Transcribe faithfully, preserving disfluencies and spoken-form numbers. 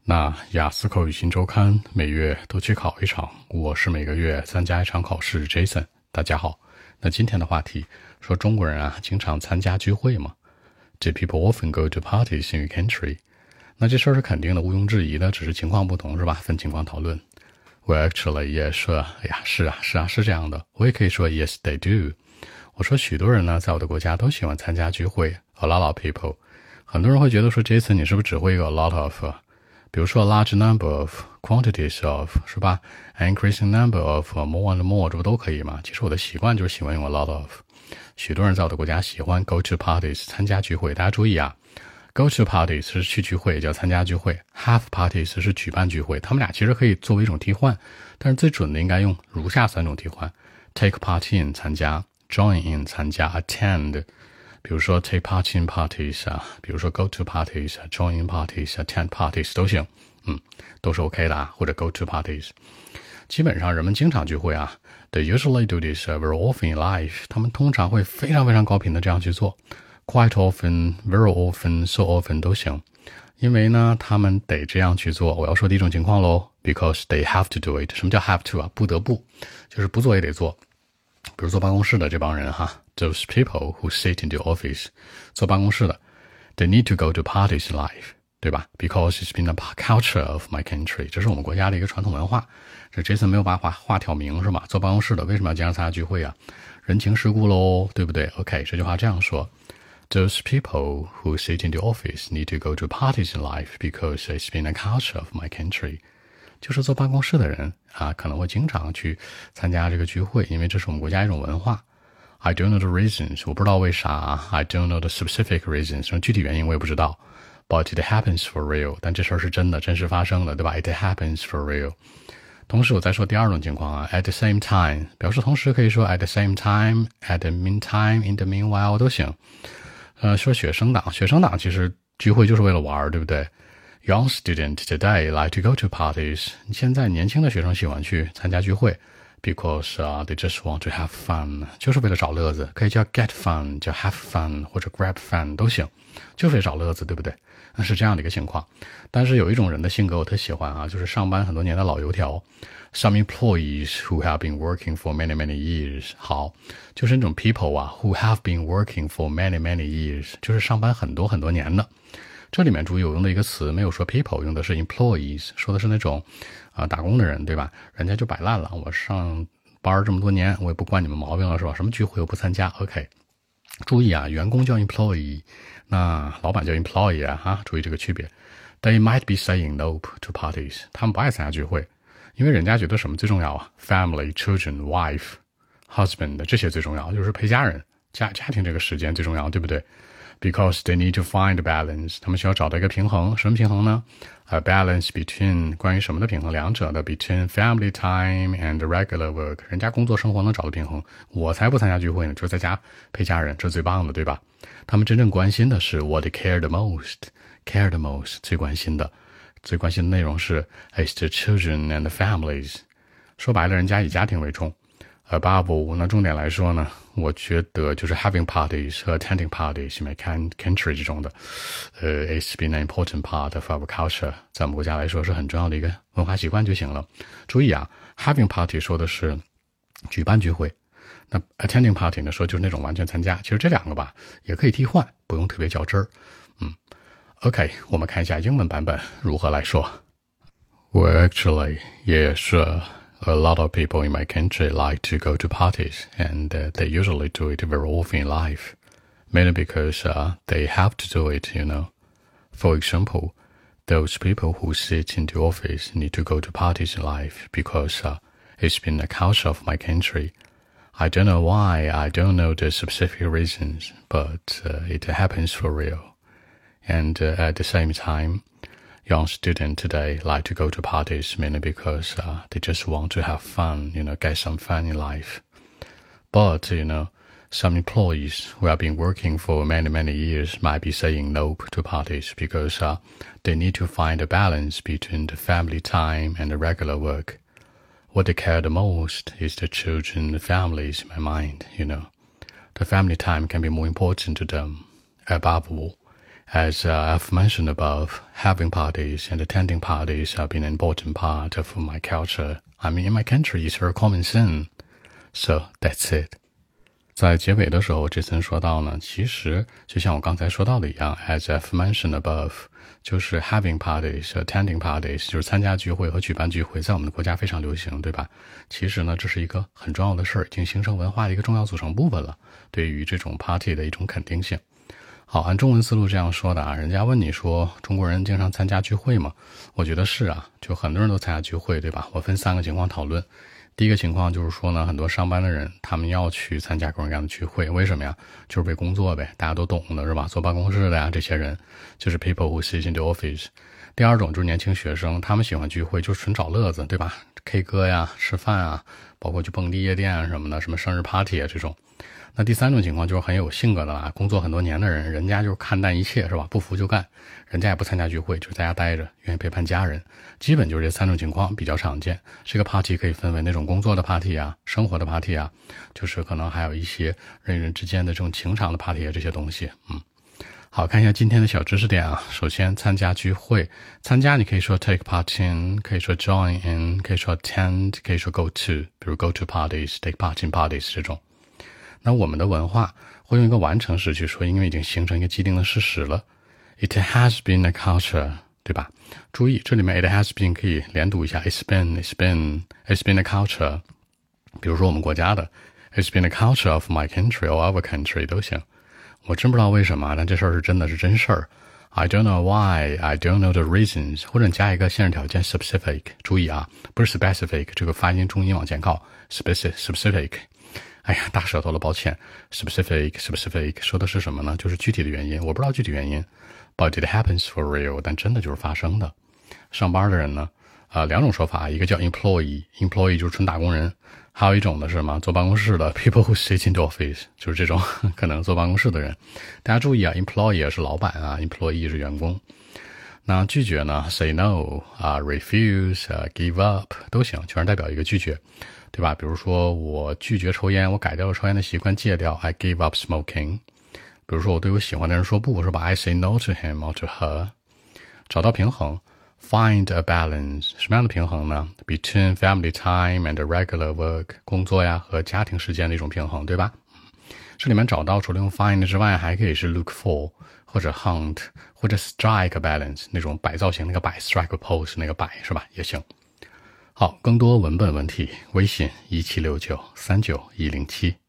那雅思口语新周刊每月都去考一场，我是每个月参加一场考试 Jason。 大家好，那今天的话题说中国人啊经常参加聚会嘛。 Do people often go to parties in your country？ 那这事儿是肯定的，毋庸置疑的，只是情况不同是吧，分情况讨论。 Well actually yes， 哎呀是啊是啊是这样的。我也可以说 Yes they do。 我说许多人呢在我的国家都喜欢参加聚会， A lot of people。 很多人会觉得说 Jason 你是不是只会一个 a lot of，比如说 a large number of quantities of 是吧， an increasing number of more and more， 这不都可以吗？其实我的习惯就是喜欢用 a lot of。 许多人在我的国家喜欢 go to parties 参加聚会。大家注意啊， go to parties 是去聚会，叫参加聚会， have parties 是举办聚会，他们俩其实可以作为一种替换，但是最准的应该用如下三种替换。 take part in 参加， join in 参加， attend，比如说 take part in parties 啊，比如说 go to parties， join in parties， attend parties 都行，嗯，都是 OK 的啊，或者 go to parties。基本上人们经常聚会啊 ，they usually do this very often in life， 他们通常会非常非常高频的这样去做 ，quite often, very often, so often 都行。因为呢，他们得这样去做。我要说的一种情况咯 ，because they have to do it。什么叫 have to 啊？不得不，就是不做也得做。比如坐办公室的这帮人哈。Those people who sit in the office， 坐办公室的 they need to go to parties in life， 对吧？ Because it's been a culture of my country， 这是我们国家的一个传统文化。这 Jason 没有把话话挑明是吧？坐办公室的为什么要经常参加聚会啊？人情世故咯，对不对？ OK， 这句话这样说， Those people who sit in the office need to go to parties in life because it's been a culture of my country。 就是坐办公室的人啊，可能会经常去参加这个聚会，因为这是我们国家一种文化。I don't know the reasons， 我不知道为啥 I don't know the specific reasons， 具体原因我也不知道。But it happens for real， 但这事儿是真的，真实发生的，对吧？ It happens for real。 同时我再说第二种情况啊 ，at the same time， 表示同时可以说 at the same time， at the meantime， in the meanwhile 都行。呃，说学生党，学生党其实聚会就是为了玩，对不对？ Young student today like to go to parties， 现在年轻的学生喜欢去参加聚会。Because、uh, they just want to have fun， 就是为了找乐子，可以叫 get fun， 叫 have fun 或者 grab fun 都行，就是为了找乐子，对不对？那是这样的一个情况。但是有一种人的性格我特喜欢啊，就是上班很多年的老油条。Some employees who have been working for many many years， 好，就是那种 people 啊 who have been working for many many years， 就是上班很多很多年的。这里面注意我用的一个词没有说 people， 用的是 employees， 说的是那种啊、呃、打工的人，对吧？人家就摆烂了，我上班这么多年，我也不惯你们毛病了，是吧？什么聚会我不参加 OK。 注意啊，员工叫 employee， 那老板叫 employee 啊，哈，注意这个区别。 They might be saying no to parties， 他们不爱参加聚会，因为人家觉得什么最重要啊？ Family, children, wife, husband 这些最重要，就是陪家人家家庭这个时间最重要，对不对？Because they need to find a balance， 他们需要找到一个平衡。什么平衡呢？ A balance between 关于什么的平衡？两者的 between family time and regular work， 人家工作生活能找到平衡，我才不参加聚会呢，就在家陪家人，这最棒的，对吧？他们真正关心的是 what they care the most， care the most 最关心的最关心的内容是 is the children and the families， 说白了人家以家庭为重。Above all， 那重点来说呢，我觉得就是 having parties 和 attending parties in my country 这种的，呃 it's been an important part of our culture， 在我们国家来说是很重要的一个文化习惯就行了。注意啊 ，having party 说的是举办聚会，那 attending party 呢说就是那种完全参加。其实这两个吧也可以替换，不用特别较真儿。嗯 ，OK， 我们看一下英文版本如何来说。Well, actually, yeah, sure.A lot of people in my country like to go to parties, and uh, they usually do it very often in life, mainly because uh, they have to do it, you know. For example, those people who sit in the office need to go to parties in life because uh, it's been a culture of my country. I don't know why, I don't know the specific reasons, but uh, it happens for real. And uh, at the same time,Young students today like to go to parties mainly because uh, they just want to have fun, you know, get some fun in life. But, you know, some employees who have been working for many, many years might be saying no to parties because uh, they need to find a balance between the family time and the regular work. What they care the most is the children, the families in my mind, you know. The family time can be more important to them, above all. As uh, I've mentioned above, having parties and attending parties have been an important part of my culture. I mean, in my country, it's a common thing. So that's it. 在结尾的时候，这森说到呢，其实就像我刚才说到的一样 ，as I've mentioned above， 就是 having parties, attending parties， 就是参加聚会和举办聚会，在我们的国家非常流行，对吧？其实呢，这是一个很重要的事儿，已经形成文化的一个重要组成部分了，对于这种 party 的一种肯定性。好，按中文思路这样说的啊，人家问你说中国人经常参加聚会吗？我觉得是啊，就很多人都参加聚会，对吧？我分三个情况讨论。第一个情况就是说呢，很多上班的人他们要去参加各种各样的聚会，为什么呀？就是为工作呗，大家都懂的是吧？坐办公室的呀，这些人就是 people who sit in the office。第二种就是年轻学生，他们喜欢聚会，就是纯找乐子，对吧 ？K 歌呀，吃饭啊，包括去蹦迪夜店啊什么的，什么生日 party 啊这种。那第三种情况就是很有性格的啦，工作很多年的人，人家就是看淡一切是吧？不服就干，人家也不参加聚会，就在家待着，愿意陪伴家人，基本就是这三种情况比较常见。这个 party 可以分为那种工作的 party 啊，生活的 party 啊，就是可能还有一些人与人之间的这种情长的 party 啊，这些东西。嗯，好，看一下今天的小知识点啊。首先，参加聚会，参加你可以说 take part in， 可以说 join in， 可以说 attend， 可以说 go to， 比如 go to parties，take part in parties 这种。那我们的文化会用一个完成时去说，因为已经形成一个既定的事实了。It has been a culture， 对吧？注意，这里面 it has been 可以连读一下 ，it's been, it's been, it's been a culture。比如说我们国家的 ，it's been a culture of my country or our country 都行。我真不知道为什么，但这事儿是真的是真事儿。I don't know why, I don't know the reasons， 或者你加一个限制条件 specific。注意啊，不是 specific， 这个发音重音往前靠 ，specific specific。哎呀，大舌头了，抱歉。Specific, specific 说的是什么呢？就是具体的原因，我不知道具体原因。But it happens for real， 但真的就是发生的。上班的人呢，呃，两种说法，一个叫 employee， employee 就是纯打工人，还有一种的是什么？坐办公室的 people who sit in the office， 就是这种可能坐办公室的人。大家注意啊 ，employee 是老板啊 ，employee 是员工。那拒绝呢 ，say no 啊 ，refuse 啊 ，give up 都行，全是代表一个拒绝。对吧？比如说我拒绝抽烟，我改掉了抽烟的习惯，戒掉 I give up smoking。 比如说我对我喜欢的人说不，是吧？ I say no to him or to her。 找到平衡 find a balance， 什么样的平衡呢？ Between family time and regular work， 工作呀和家庭时间的一种平衡，对吧？这里面找到除了用 find 之外，还可以是 look for 或者 hunt 或者 strike a balance， 那种摆造型那个摆 strike a pose 那个摆是吧？也行。好，更多文本问题，微信一七六九三九一零七。